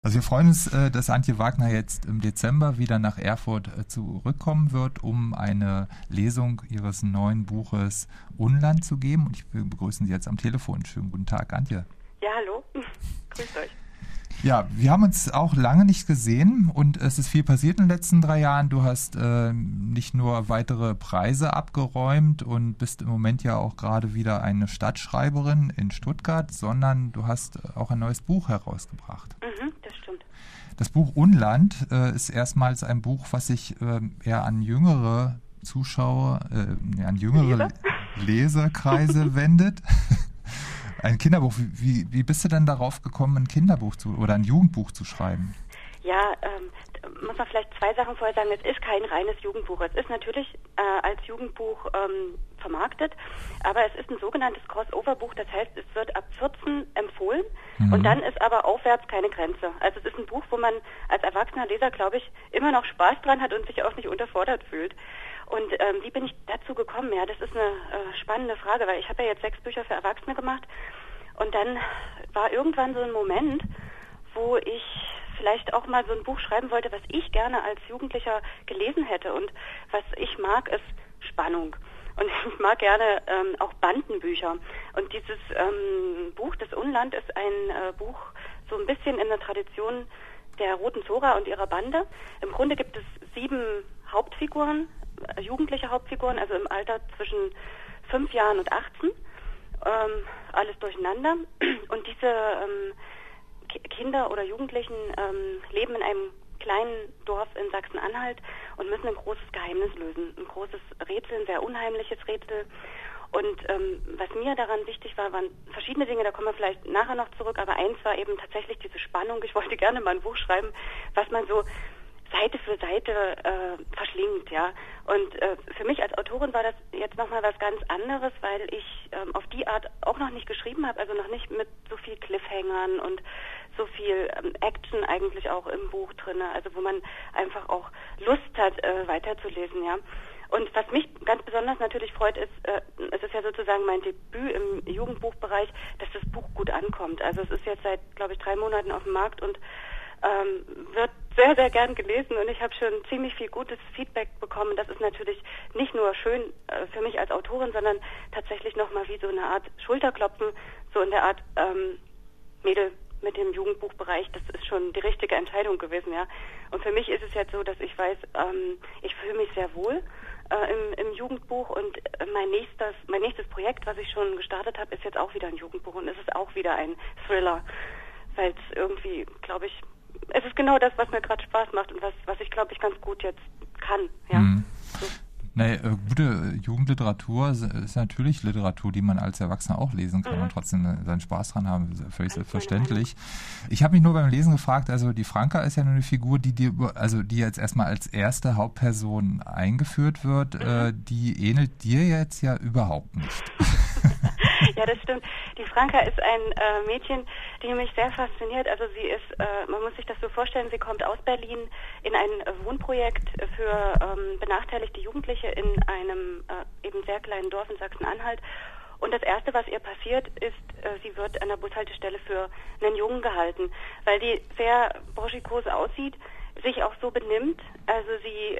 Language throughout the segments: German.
Also wir freuen uns, dass Antje Wagner jetzt im Dezember wieder nach Erfurt zurückkommen wird, um eine Lesung ihres neuen Buches Unland zu geben. Und ich begrüße Sie jetzt am Telefon. Schönen guten Tag, Antje. Ja, hallo. Grüßt euch. Ja, wir haben uns auch lange nicht gesehen und es ist viel passiert in den letzten 3 Jahren. Du hast nicht nur weitere Preise abgeräumt und bist im Moment ja auch gerade wieder eine Stadtschreiberin in Stuttgart, sondern du hast auch ein neues Buch herausgebracht. Das stimmt. Das Buch Unland ist erstmals ein Buch, was sich eher an jüngere Zuschauer, an jüngere Leserkreise wendet. Ein Kinderbuch. Wie bist du denn darauf gekommen, ein Kinderbuch oder ein Jugendbuch zu schreiben? Ja, muss man vielleicht 2 Sachen vorher sagen. Es ist kein reines Jugendbuch. Es ist natürlich als Jugendbuch vermarktet, aber es ist ein sogenanntes Crossover-Buch. Das heißt, es wird ab 14 empfohlen und dann ist aber aufwärts keine Grenze. Also es ist ein Buch, wo man als erwachsener Leser, glaube ich, immer noch Spaß dran hat und sich auch nicht unterfordert fühlt. Und wie bin ich dazu gekommen? Ja, das ist eine spannende Frage, weil ich habe ja jetzt 6 Bücher für Erwachsene gemacht und dann war irgendwann so ein Moment, wo ich vielleicht auch mal so ein Buch schreiben wollte, was ich gerne als Jugendlicher gelesen hätte. Und was ich mag, ist Spannung. Und ich mag gerne auch Bandenbücher. Und dieses Buch, das Unland, ist ein Buch so ein bisschen in der Tradition der Roten Zora und ihrer Bande. Im Grunde gibt es 7 Hauptfiguren, jugendliche Hauptfiguren, also im Alter zwischen 5 Jahren und 18. Alles durcheinander. Und diese Kinder oder Jugendlichen leben in einem kleinen Dorf in Sachsen-Anhalt und müssen ein großes Geheimnis lösen. Ein großes Rätsel, ein sehr unheimliches Rätsel. Und was mir daran wichtig war, waren verschiedene Dinge, da kommen wir vielleicht nachher noch zurück, aber eins war eben tatsächlich diese Spannung. Ich wollte gerne mal ein Buch schreiben, was man so Seite für Seite verschlingt, ja. Und für mich als Autorin war das jetzt nochmal was ganz anderes, weil ich auf die Art auch noch nicht geschrieben habe, also noch nicht mit so viel Cliffhangern und so viel Action eigentlich auch im Buch drin, also wo man einfach auch Lust hat, weiterzulesen, ja. Und was mich ganz besonders natürlich freut, ist, es ist ja sozusagen mein Debüt im Jugendbuchbereich, dass das Buch gut ankommt. Also es ist jetzt seit, glaube ich, 3 Monaten auf dem Markt und wird sehr, sehr gern gelesen und ich habe schon ziemlich viel gutes Feedback bekommen. Das ist natürlich nicht nur schön für mich als Autorin, sondern tatsächlich nochmal wie so eine Art Schulterklopfen, so in der Art Mädel mit dem Jugendbuchbereich, das ist schon die richtige Entscheidung gewesen, ja. Und für mich ist es jetzt so, dass ich weiß, ich fühle mich sehr wohl im Jugendbuch und mein nächstes Projekt, was ich schon gestartet habe, ist jetzt auch wieder ein Jugendbuch und es ist auch wieder ein Thriller, weil es irgendwie, glaube ich, es ist genau das, was mir gerade Spaß macht und was ich, glaube ich, ganz gut jetzt kann. Ja? So. Naja, gute Jugendliteratur ist natürlich Literatur, die man als Erwachsener auch lesen kann und trotzdem seinen Spaß dran haben. Völlig selbstverständlich. Ich habe mich nur beim Lesen gefragt, also die Franka ist ja nur eine Figur, die jetzt erstmal als erste Hauptperson eingeführt wird. Die ähnelt dir jetzt ja überhaupt nicht. Ja, das stimmt. Die Franka ist ein Mädchen, die mich sehr fasziniert. Also sie ist, man muss sich das so vorstellen, sie kommt aus Berlin in ein Wohnprojekt für benachteiligte Jugendliche in einem eben sehr kleinen Dorf in Sachsen-Anhalt. Und das Erste, was ihr passiert, ist, sie wird an der Bushaltestelle für einen Jungen gehalten, weil die sehr burschikos aussieht, sich auch so benimmt. Also sie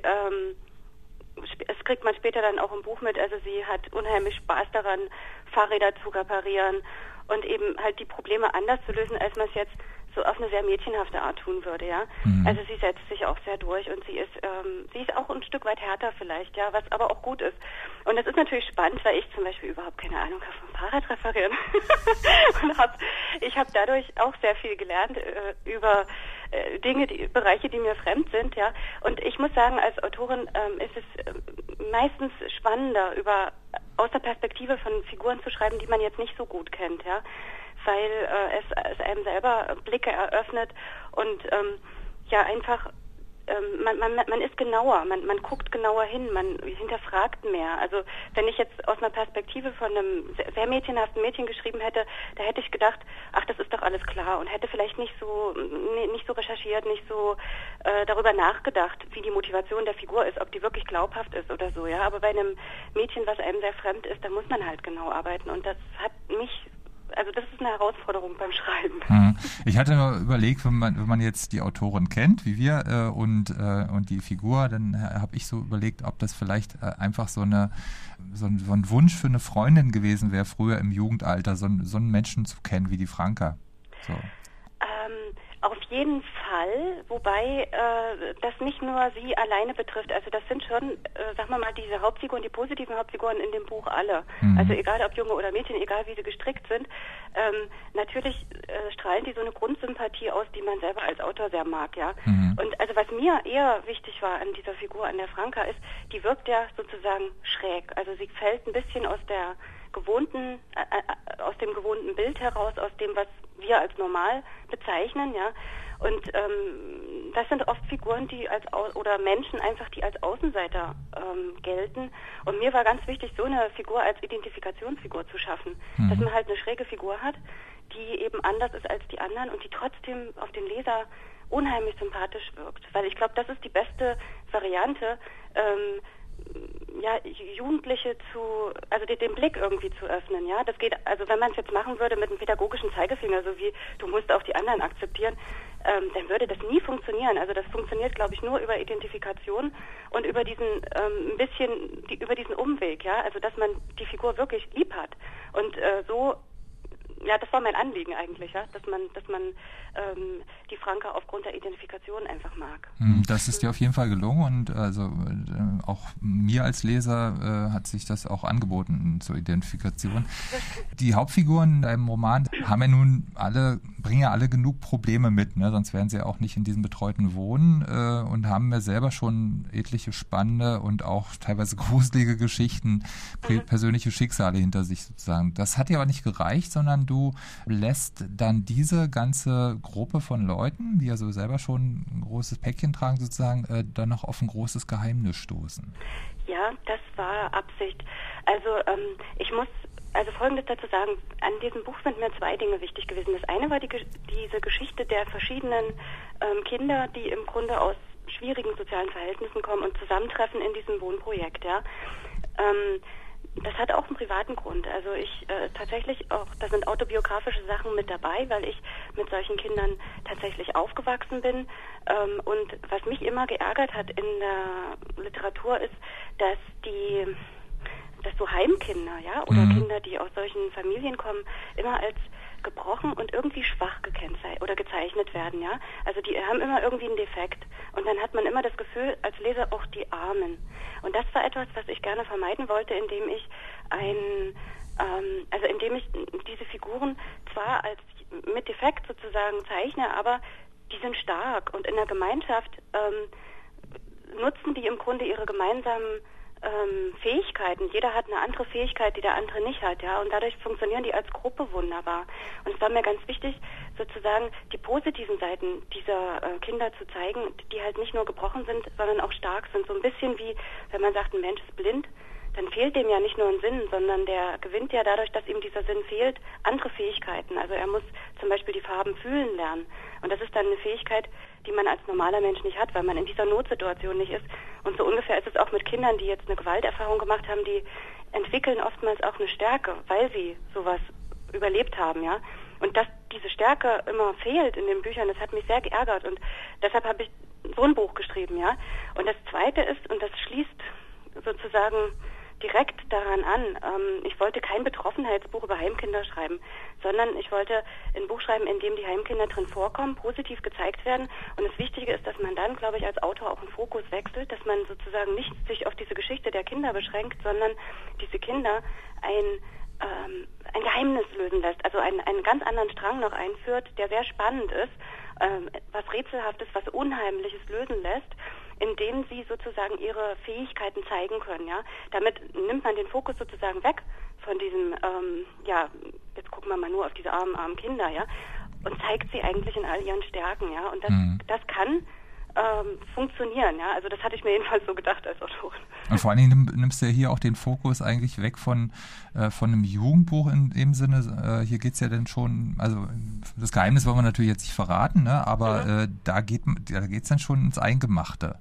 es kriegt man später dann auch im Buch mit, also sie hat unheimlich Spaß daran, Fahrräder zu reparieren und eben halt die Probleme anders zu lösen, als man es jetzt so auf eine sehr mädchenhafte Art tun würde, ja. Also sie setzt sich auch sehr durch und sie ist auch ein Stück weit härter vielleicht, ja, was aber auch gut ist. Und das ist natürlich spannend, weil ich zum Beispiel überhaupt keine Ahnung habe vom Fahrradreparieren. Und ich habe dadurch auch sehr viel gelernt über Bereiche, die mir fremd sind, ja. Und ich muss sagen, als Autorin ist es meistens spannender, aus der Perspektive von Figuren zu schreiben, die man jetzt nicht so gut kennt, ja. Weil es einem selber Blicke eröffnet und ja einfach man ist genauer, man guckt genauer hin, man hinterfragt mehr. Also wenn ich jetzt aus einer Perspektive von einem sehr mädchenhaften Mädchen geschrieben hätte, da hätte ich gedacht, ach, das ist doch alles klar und hätte vielleicht nicht so recherchiert, nicht so darüber nachgedacht, wie die Motivation der Figur ist, ob die wirklich glaubhaft ist oder so, ja. Aber bei einem Mädchen, was einem sehr fremd ist, da muss man halt genau arbeiten und das hat mich also das ist eine Herausforderung beim Schreiben. Ich hatte nur überlegt, wenn man jetzt die Autorin kennt, wie wir, und die Figur, dann habe ich so überlegt, ob das vielleicht einfach so ein Wunsch für eine Freundin gewesen wäre, früher im Jugendalter, so einen Menschen zu kennen wie die Franka. So. Auf jeden Fall, wobei das nicht nur sie alleine betrifft. Also das sind schon, sagen wir mal, diese Hauptfiguren, die positiven Hauptfiguren in dem Buch alle. Also egal ob Junge oder Mädchen, egal wie sie gestrickt sind. Natürlich strahlen die so eine Grundsympathie aus, die man selber als Autor sehr mag, ja. Und also was mir eher wichtig war an dieser Figur, an der Franka, ist, die wirkt ja sozusagen schräg. Also sie fällt ein bisschen aus dem gewohnten Bild heraus, aus dem, was wir als normal bezeichnen, ja. Und das sind oft Figuren, oder Menschen einfach, die als Außenseiter gelten. Und mir war ganz wichtig, so eine Figur als Identifikationsfigur zu schaffen. Dass man halt eine schräge Figur hat, die eben anders ist als die anderen und die trotzdem auf den Leser unheimlich sympathisch wirkt. Weil ich glaube, das ist die beste Variante, Jugendliche den Blick irgendwie zu öffnen, ja. Das geht, also wenn man es jetzt machen würde mit einem pädagogischen Zeigefinger, so wie du musst auch die anderen akzeptieren, dann würde das nie funktionieren. Also das funktioniert, glaube ich, nur über Identifikation und über diesen über diesen Umweg, ja. Also dass man die Figur wirklich lieb hat und das war mein Anliegen eigentlich, ja, dass man die Franka aufgrund der Identifikation einfach mag. Das ist dir auf jeden Fall gelungen und also auch mir als Leser hat sich das auch angeboten zur Identifikation. Die Hauptfiguren in deinem Roman bringen ja alle genug Probleme mit, ne? Sonst wären sie ja auch nicht in diesem betreuten Wohnen und haben ja selber schon etliche spannende und auch teilweise gruselige Geschichten, persönliche Schicksale hinter sich sozusagen. Das hat dir aber nicht gereicht, sondern du lässt dann diese ganze Gruppe von Leuten, die ja so selber schon ein großes Päckchen tragen, sozusagen, dann noch auf ein großes Geheimnis stoßen. Ja, das war Absicht. Also ich muss Folgendes dazu sagen. An diesem Buch sind mir zwei Dinge wichtig gewesen. Das eine war diese Geschichte der verschiedenen Kinder, die im Grunde aus schwierigen sozialen Verhältnissen kommen und zusammentreffen in diesem Wohnprojekt. Ja. Das hat auch einen privaten Grund. Also da sind autobiografische Sachen mit dabei, weil ich mit solchen Kindern tatsächlich aufgewachsen bin. Und was mich immer geärgert hat in der Literatur ist, dass so Heimkinder, ja, oder Kinder, die aus solchen Familien kommen, immer als gebrochen und irgendwie schwach gezeichnet werden, ja. Also die haben immer irgendwie einen Defekt. Und dann hat man immer das Gefühl, als Leser auch die Armen. Und das war etwas, was ich gerne vermeiden wollte, indem ich diese Figuren zwar als mit Defekt sozusagen zeichne, aber die sind stark und in der Gemeinschaft nutzen die im Grunde ihre gemeinsamen Fähigkeiten. Jeder hat eine andere Fähigkeit, die der andere nicht hat, ja, und dadurch funktionieren die als Gruppe wunderbar. Und es war mir ganz wichtig, sozusagen die positiven Seiten dieser Kinder zu zeigen, die halt nicht nur gebrochen sind, sondern auch stark sind. So ein bisschen wie, wenn man sagt, ein Mensch ist blind, dann fehlt dem ja nicht nur ein Sinn, sondern der gewinnt ja dadurch, dass ihm dieser Sinn fehlt, andere Fähigkeiten. Also er muss zum Beispiel die Farben fühlen lernen. Und das ist dann eine Fähigkeit, die man als normaler Mensch nicht hat, weil man in dieser Notsituation nicht ist. Und so ungefähr ist es auch mit Kindern, die jetzt eine Gewalterfahrung gemacht haben, die entwickeln oftmals auch eine Stärke, weil sie sowas überlebt haben, ja. Und dass diese Stärke immer fehlt in den Büchern, das hat mich sehr geärgert. Und deshalb habe ich so ein Buch geschrieben, ja. Und das Zweite ist, und das schließt sozusagen direkt daran an. Ich wollte kein Betroffenheitsbuch über Heimkinder schreiben, sondern ich wollte ein Buch schreiben, in dem die Heimkinder drin vorkommen, positiv gezeigt werden. Und das Wichtige ist, dass man dann, glaube ich, als Autor auch einen Fokus wechselt, dass man sozusagen nicht sich auf diese Geschichte der Kinder beschränkt, sondern diese Kinder ein Geheimnis lösen lässt, also einen ganz anderen Strang noch einführt, der sehr spannend ist, was Rätselhaftes, was Unheimliches lösen lässt, indem sie sozusagen ihre Fähigkeiten zeigen können, ja. Damit nimmt man den Fokus sozusagen weg von diesem, jetzt gucken wir mal nur auf diese armen Kinder, ja, und zeigt sie eigentlich in all ihren Stärken, ja. Und das kann funktionieren, ja. Also das hatte ich mir jedenfalls so gedacht als Autorin. Und vor allen Dingen nimmst du ja hier auch den Fokus eigentlich weg von einem Jugendbuch in dem Sinne. Hier geht's ja dann schon, also das Geheimnis wollen wir natürlich jetzt nicht verraten, ne? Aber da geht's dann schon ins Eingemachte. Ja,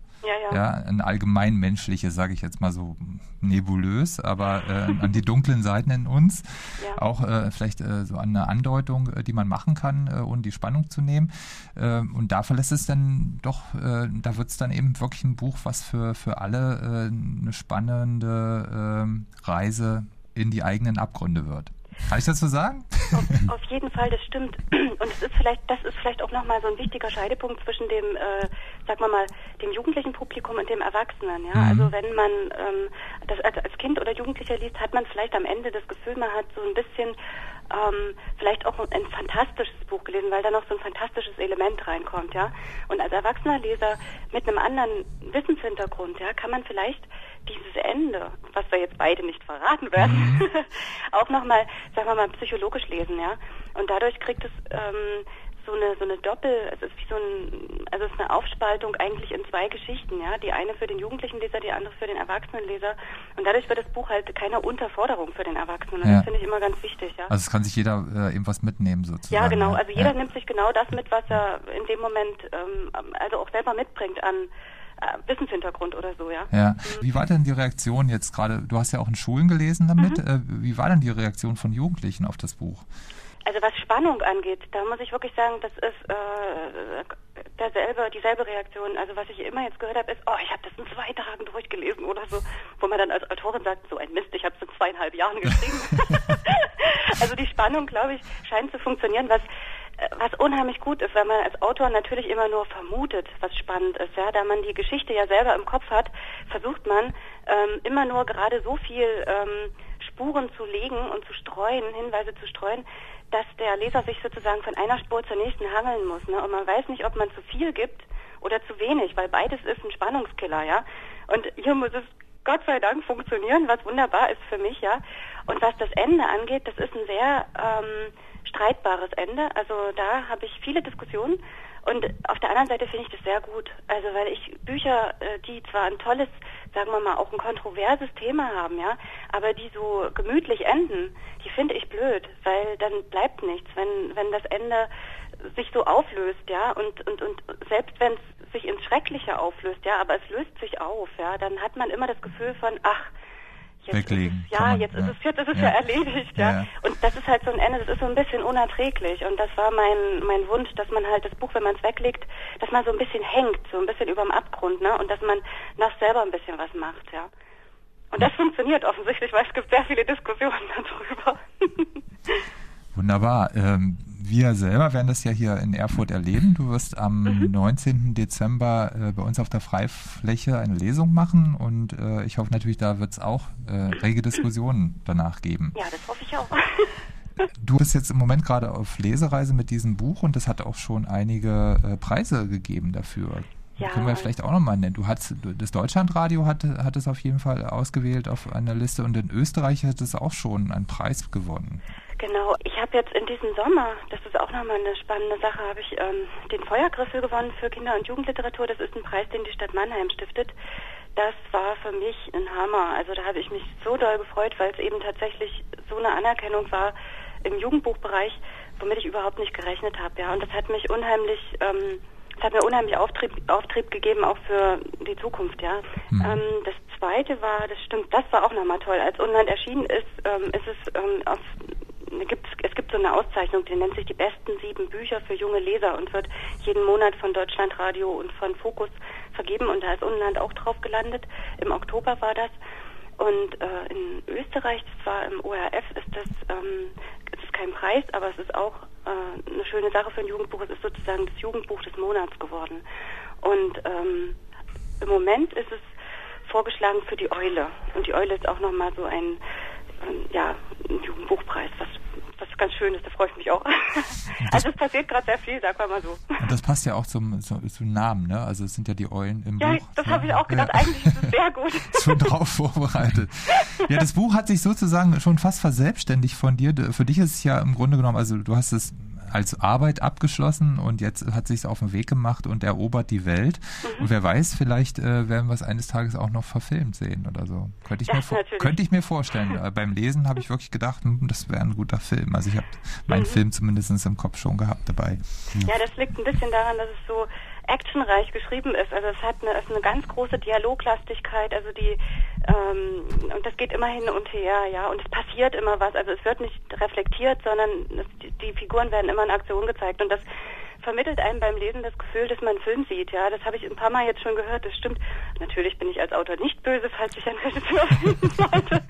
Ja, ein allgemeinmenschliches, sage ich jetzt mal so nebulös, aber an die dunklen Seiten in uns, auch vielleicht so eine Andeutung, die man machen kann, ohne die Spannung zu nehmen. Und da verlässt es dann doch, da wird es dann eben wirklich ein Buch, was für alle eine spannende Reise in die eigenen Abgründe wird. Kann ich das so sagen? Auf jeden Fall, das stimmt. Und das ist vielleicht auch nochmal so ein wichtiger Scheidepunkt zwischen dem, sagen wir mal, dem jugendlichen Publikum und dem Erwachsenen. Ja? Also wenn man das als Kind oder Jugendlicher liest, hat man vielleicht am Ende das Gefühl, man hat so ein bisschen vielleicht auch ein fantastisches Buch gelesen, weil da noch so ein fantastisches Element reinkommt, ja. Und als erwachsener Leser mit einem anderen Wissenshintergrund, ja, kann man vielleicht dieses Ende, was wir jetzt beide nicht verraten werden, auch nochmal, sagen wir mal, psychologisch lesen, ja. Und dadurch kriegt es so eine es ist wie es ist eine Aufspaltung eigentlich in zwei Geschichten, ja. Die eine für den jugendlichen Leser, die andere für den erwachsenen Leser. Und dadurch wird das Buch halt keine Unterforderung für den Erwachsenen. Und das finde ich immer ganz wichtig, ja. Also es kann sich jeder eben was mitnehmen, sozusagen. Ja, genau. Also jeder nimmt sich genau das mit, was er in dem Moment also auch selber mitbringt an Wissenshintergrund oder so, ja. Ja. Wie war denn die Reaktion jetzt gerade, du hast ja auch in Schulen gelesen damit, wie war denn die Reaktion von Jugendlichen auf das Buch? Also was Spannung angeht, da muss ich wirklich sagen, das ist dieselbe Reaktion. Also was ich immer jetzt gehört habe, ist, ich habe das in 2 Tagen durchgelesen oder so, wo man dann als Autorin sagt, so ein Mist, ich habe es in 2,5 Jahren geschrieben. Also die Spannung, glaube ich, scheint zu funktionieren, was unheimlich gut ist, weil man als Autor natürlich immer nur vermutet, was spannend ist. Ja, da man die Geschichte ja selber im Kopf hat, versucht man immer nur gerade so viel Spuren zu legen und zu streuen, Hinweise zu streuen, dass der Leser sich sozusagen von einer Spur zur nächsten hangeln muss. Ne? Und man weiß nicht, ob man zu viel gibt oder zu wenig, weil beides ist ein Spannungskiller, ja. Und hier muss es Gott sei Dank funktionieren, was wunderbar ist für mich, ja. Und was das Ende angeht, das ist ein sehr streitbares Ende. Also da habe ich viele Diskussionen. Und auf der anderen Seite finde ich das sehr gut. Also weil ich Bücher, die zwar ein tolles, sagen wir mal, auch ein kontroverses Thema haben, ja, aber die so gemütlich enden, die finde ich blöd, weil dann bleibt nichts, wenn das Ende sich so auflöst, ja, und selbst wenn es sich ins Schreckliche auflöst, ja, aber es löst sich auf, ja, dann hat man immer das Gefühl von, jetzt ist es ja erledigt, ja. Und das ist halt so ein Ende, das ist so ein bisschen unerträglich. Und das war mein Wunsch, dass man halt das Buch, wenn man es weglegt, dass man so ein bisschen hängt, so ein bisschen überm Abgrund, ne? Und dass man noch selber ein bisschen was macht, ja. Und das funktioniert offensichtlich, weil es gibt sehr viele Diskussionen darüber. Wunderbar. Wir selber werden das ja hier in Erfurt erleben. Du wirst am 19. Dezember bei uns auf der Freifläche eine Lesung machen und ich hoffe natürlich, da wird es auch rege Diskussionen danach geben. Ja, das hoffe ich auch. Du bist jetzt im Moment gerade auf Lesereise mit diesem Buch und das hat auch schon einige Preise gegeben dafür. Ja. Können wir vielleicht auch nochmal nennen. Das Deutschlandradio hat es auf jeden Fall ausgewählt auf einer Liste und in Österreich hat es auch schon einen Preis gewonnen. Genau, ich habe jetzt in diesem Sommer, das ist auch nochmal eine spannende Sache, habe ich den Feuergriffel gewonnen für Kinder- und Jugendliteratur. Das ist ein Preis, den die Stadt Mannheim stiftet. Das war für mich ein Hammer. Also da habe ich mich so doll gefreut, weil es eben tatsächlich so eine Anerkennung war im Jugendbuchbereich, womit ich überhaupt nicht gerechnet habe. Ja, und das hat mich hat mir unheimlich Auftrieb gegeben, auch für die Zukunft, ja. Das zweite war, das stimmt, das war auch nochmal toll. Als Unland erschienen ist, es gibt so eine Auszeichnung, die nennt sich die besten 7 Bücher für junge Leser und wird jeden Monat von Deutschlandradio und von Focus vergeben und da ist Unland auch drauf gelandet. Im Oktober war das. Und in Österreich, das war im ORF, es ist kein Preis, aber es ist auch eine schöne Sache für ein Jugendbuch. Es ist sozusagen das Jugendbuch des Monats geworden. Und im Moment ist es vorgeschlagen für die Eule. Und die Eule ist auch nochmal so ein Jugendbuchpreis, was ganz schön ist, da freue ich mich auch. Also es passiert gerade sehr viel, sag mal so. Und das passt ja auch zum Namen, ne? Also es sind ja die Eulen im Buch. Ja, das habe ich auch gedacht, eigentlich ist es sehr gut. Schon drauf vorbereitet. Ja, das Buch hat sich sozusagen schon fast verselbstständigt von dir. Für dich ist es ja im Grunde genommen, also du hast es als Arbeit abgeschlossen und jetzt hat sich es auf den Weg gemacht und erobert die Welt. Und wer weiß, vielleicht werden wir es eines Tages auch noch verfilmt sehen oder so. Könnte ich mir vorstellen. Beim Lesen habe ich wirklich gedacht, das wäre ein guter Film. Also ich habe meinen Film zumindest im Kopf schon gehabt dabei. Ja, das liegt ein bisschen daran, dass es so actionreich geschrieben ist. Also es hat eine ganz große Dialoglastigkeit, also und das geht immer hin und her, ja, und es passiert immer was, also es wird nicht reflektiert, sondern die Figuren werden immer in Aktion gezeigt, und das vermittelt einem beim Lesen das Gefühl, dass man einen Film sieht, ja, das habe ich ein paar Mal jetzt schon gehört, das stimmt. Natürlich bin ich als Autor nicht böse, falls ich einen Regisseur finden sollte.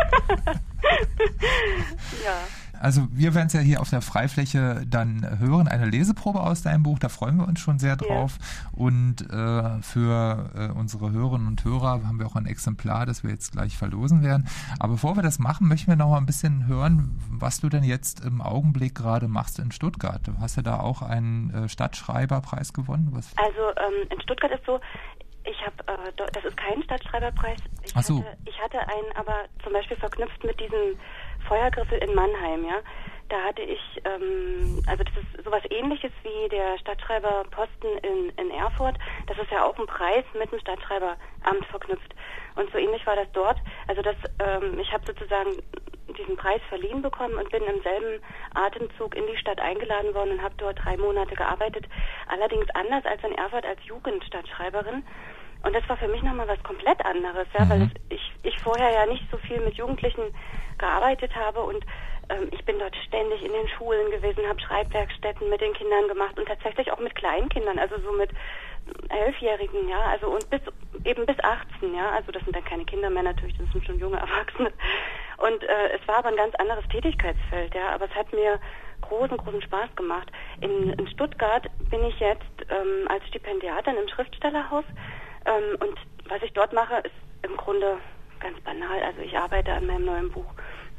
Ja. Also wir werden es ja hier auf der Freifläche dann hören, eine Leseprobe aus deinem Buch, da freuen wir uns schon sehr drauf. Ja. Und für unsere Hörerinnen und Hörer haben wir auch ein Exemplar, das wir jetzt gleich verlosen werden. Aber bevor wir das machen, möchten wir noch mal ein bisschen hören, was du denn jetzt im Augenblick gerade machst in Stuttgart. Du hast ja da auch einen Stadtschreiberpreis gewonnen. Also in Stuttgart ist so, das ist kein Stadtschreiberpreis. Ich hatte einen, aber zum Beispiel verknüpft mit diesem Feuergriffel in Mannheim, ja. Da hatte ich, also das ist sowas Ähnliches wie der Stadtschreiberposten in Erfurt. Das ist ja auch ein Preis mit dem Stadtschreiberamt verknüpft. Und so ähnlich war das dort. Also ich habe sozusagen diesen Preis verliehen bekommen und bin im selben Atemzug in die Stadt eingeladen worden und habe dort 3 Monate gearbeitet. Allerdings anders als in Erfurt als Jugendstadtschreiberin. Und das war für mich nochmal was komplett anderes, ja, weil ich vorher ja nicht so viel mit Jugendlichen gearbeitet habe, und ich bin dort ständig in den Schulen gewesen, habe Schreibwerkstätten mit den Kindern gemacht und tatsächlich auch mit Kleinkindern, also so mit 11-Jährigen, ja, also und bis 18, ja, also das sind dann keine Kinder mehr natürlich, das sind schon junge Erwachsene. Und es war aber ein ganz anderes Tätigkeitsfeld, ja, aber es hat mir großen Spaß gemacht. In Stuttgart bin ich jetzt als Stipendiatin im Schriftstellerhaus, und was ich dort mache, ist im Grunde ganz banal. Also ich arbeite an meinem neuen Buch.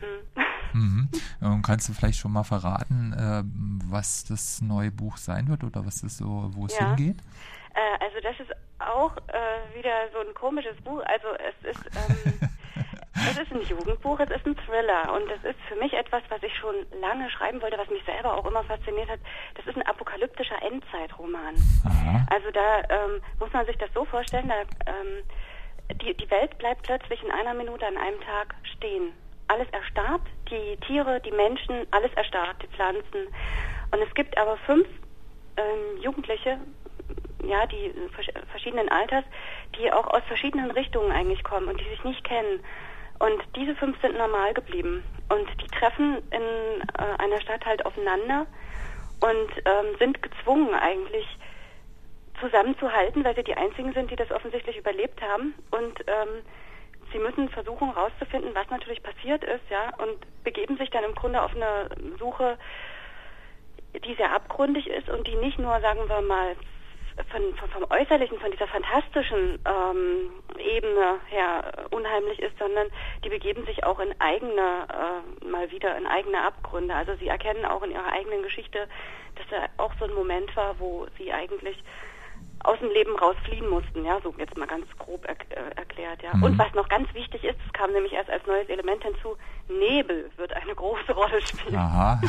Kannst du vielleicht schon mal verraten, was das neue Buch sein wird oder was das so, wo es hingeht? Also das ist auch wieder so ein komisches Buch. Also es ist ein Jugendbuch, es ist ein Thriller, und das ist für mich etwas, was ich schon lange schreiben wollte, was mich selber auch immer fasziniert hat. Das ist ein apokalyptischer Endzeitroman. Aha. Also da muss man sich das so vorstellen, die Welt bleibt plötzlich in einer Minute an einem Tag stehen. Alles erstarrt, die Tiere, die Menschen, alles erstarrt, die Pflanzen. Und es gibt aber 5 Jugendliche, ja, die verschiedenen Alters, die auch aus verschiedenen Richtungen eigentlich kommen und die sich nicht kennen. Und diese 5 sind normal geblieben. Und die treffen in einer Stadt halt aufeinander und sind gezwungen eigentlich zusammenzuhalten, weil sie die einzigen sind, die das offensichtlich überlebt haben. Und sie müssen versuchen herauszufinden, was natürlich passiert ist, ja, und begeben sich dann im Grunde auf eine Suche, die sehr abgründig ist und die nicht nur, sagen wir mal, vom Äußerlichen, von dieser fantastischen Ebene her unheimlich ist, sondern die begeben sich auch in eigene Abgründe. Also sie erkennen auch in ihrer eigenen Geschichte, dass da auch so ein Moment war, wo sie eigentlich aus dem Leben rausfliehen mussten, ja, so jetzt mal ganz grob erklärt, ja. Und was noch ganz wichtig ist, es kam nämlich erst als neues Element hinzu, Nebel wird eine große Rolle spielen. Aha.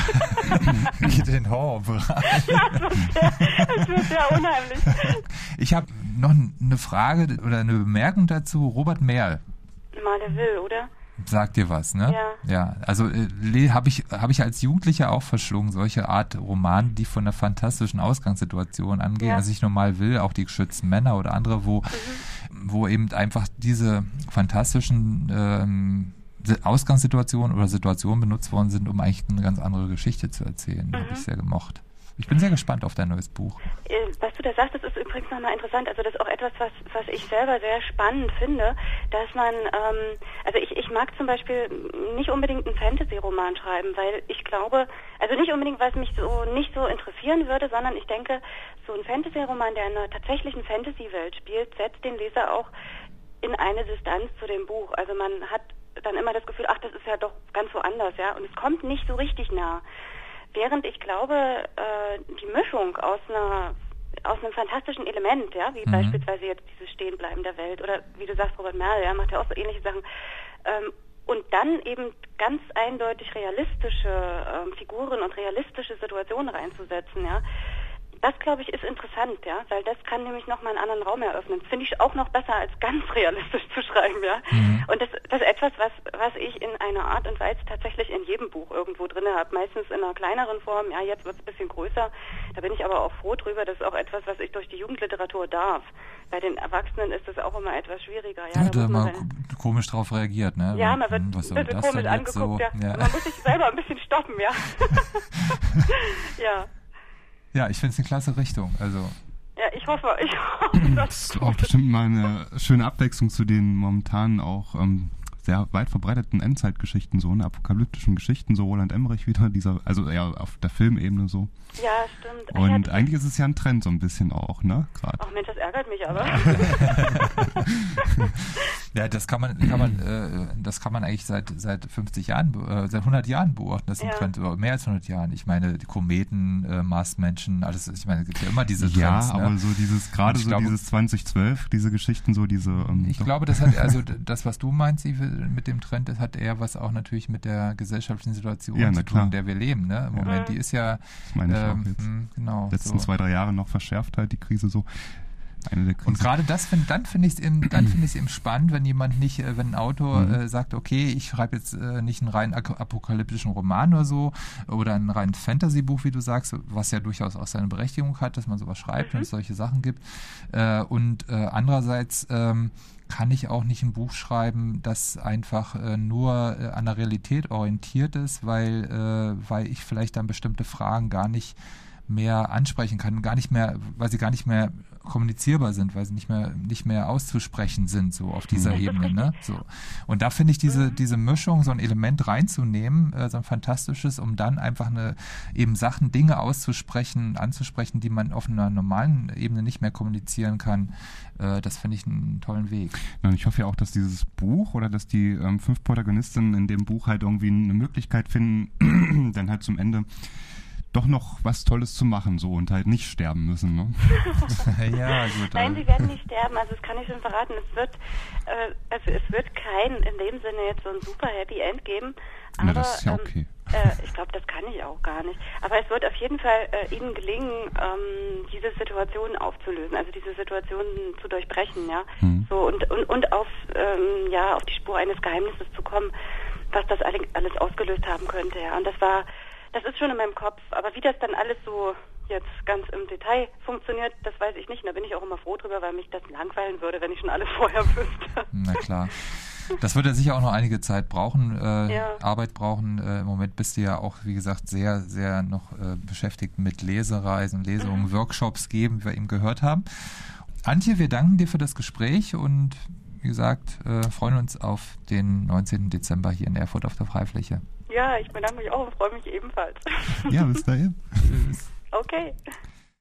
Den Horrorbereich. Ja, es wird sehr unheimlich. Ich habe noch eine Frage oder eine Bemerkung dazu. Robert Merl. Mal will, oder? Sagt dir was, ne? Ja. Also habe ich als Jugendlicher auch verschlungen, solche Art Romane, die von einer fantastischen Ausgangssituation angehen. Ja. Also nicht nur Mal will, auch die geschützten Männer oder andere, wo eben einfach diese fantastischen Ausgangssituationen oder Situationen benutzt worden sind, um eigentlich eine ganz andere Geschichte zu erzählen. Habe ich sehr gemocht. Ich bin sehr gespannt auf dein neues Buch. Was du da sagst, das ist übrigens nochmal interessant. Also das ist auch etwas, was ich selber sehr spannend finde, dass man, also ich mag zum Beispiel nicht unbedingt einen Fantasy-Roman schreiben, weil ich glaube, also nicht unbedingt, weil es mich so nicht so interessieren würde, sondern ich denke, so ein Fantasy-Roman, der in einer tatsächlichen Fantasy-Welt spielt, setzt den Leser auch in eine Distanz zu dem Buch. Also man hat dann immer das Gefühl, ach, das ist ja doch ganz woanders, ja, und es kommt nicht so richtig nah. Während ich glaube, die Mischung aus einem fantastischen Element, ja, wie beispielsweise jetzt dieses Stehenbleiben der Welt oder wie du sagst, Robert Merl, ja, macht ja auch so ähnliche Sachen, und dann eben ganz eindeutig realistische Figuren und realistische Situationen reinzusetzen, ja, Das, glaube ich, ist interessant, ja, weil das kann nämlich nochmal einen anderen Raum eröffnen. Finde ich auch noch besser, als ganz realistisch zu schreiben, ja. Und das ist etwas, was ich in einer Art und Weise tatsächlich in jedem Buch irgendwo drin habe. Meistens in einer kleineren Form, ja, jetzt wird es ein bisschen größer. Da bin ich aber auch froh drüber. Das ist auch etwas, was ich durch die Jugendliteratur darf. Bei den Erwachsenen ist das auch immer etwas schwieriger. Ja, da hat man komisch drauf reagiert, ne? Ja, man wird komisch angeguckt, ja. Man muss sich selber ein bisschen stoppen, ja. Ja. Ja, ich finde es eine klasse Richtung. Also. Ja, ich hoffe, das ist auch bestimmt mal eine schöne Abwechslung zu den momentan auch sehr weit verbreiteten Endzeitgeschichten, so, ne, apokalyptischen Geschichten, so Roland Emmerich wieder, also eher auf der Filmebene so. Ja, stimmt. Und eigentlich ist es ja ein Trend so ein bisschen auch, ne, gerade. Ach Mensch, das ärgert mich aber. Ja, das kann man eigentlich seit 50 Jahren, seit 100 Jahren beobachten, das ist ein Trend, oder mehr als 100 Jahren. Ich meine, die Kometen, Marsmenschen, alles, ich meine, es gibt ja immer diese Trends. Ja, aber so dieses, gerade so dieses 2012, diese Geschichten, so diese... ich glaube, das hat, also das, was du meinst, mit dem Trend, das hat eher was auch natürlich mit der gesellschaftlichen Situation zu tun, in der wir leben, ne? Im Moment, die ist ja... Das meine ich auch jetzt. Genau. Letzten 2-3 Jahre noch verschärft halt die Krise so. Und gerade das finde ich es eben spannend, wenn jemand nicht, wenn ein Autor sagt, okay, ich schreibe jetzt nicht einen rein apokalyptischen Roman oder so oder ein rein Fantasy-Buch, wie du sagst, was ja durchaus auch seine Berechtigung hat, dass man sowas schreibt, wenn es solche Sachen gibt. Und andererseits kann ich auch nicht ein Buch schreiben, das einfach nur an der Realität orientiert ist, weil ich vielleicht dann bestimmte Fragen gar nicht mehr ansprechen kann, weil sie gar nicht mehr kommunizierbar sind, weil sie nicht mehr auszusprechen sind, so auf dieser Ebene, ne? So. Und da finde ich diese Mischung, so ein Element reinzunehmen, so ein fantastisches, um dann einfach Dinge anzusprechen, die man auf einer normalen Ebene nicht mehr kommunizieren kann, das finde ich einen tollen Weg. Und ich hoffe ja auch, dass dieses Buch oder dass die 5 Protagonistinnen in dem Buch halt irgendwie eine Möglichkeit finden, dann halt zum Ende doch noch was Tolles zu machen, so, und halt nicht sterben müssen, ne? Ja, gut. Nein, sie werden nicht sterben, also das kann ich schon verraten. Es wird kein, in dem Sinne jetzt so ein super Happy End geben. Aber, das ist ja okay. Ich glaube, das kann ich auch gar nicht. Aber es wird auf jeden Fall ihnen gelingen, diese Situation aufzulösen, also diese Situation zu durchbrechen, ja. So und auf die Spur eines Geheimnisses zu kommen, was das alles ausgelöst haben könnte, ja. Und das ist schon in meinem Kopf, aber wie das dann alles so jetzt ganz im Detail funktioniert, das weiß ich nicht. Und da bin ich auch immer froh drüber, weil mich das langweilen würde, wenn ich schon alles vorher wüsste. Na klar. Das wird ja sicher auch noch einige Zeit brauchen, Arbeit brauchen. Im Moment bist du ja auch, wie gesagt, sehr, sehr noch beschäftigt mit Lesereisen, Lesungen, Workshops geben, wie wir eben gehört haben. Antje, wir danken dir für das Gespräch und wie gesagt, freuen uns auf den 19. Dezember hier in Erfurt auf der Freifläche. Ja, ich bedanke mich auch und freue mich ebenfalls. Ja, bis dahin. Okay.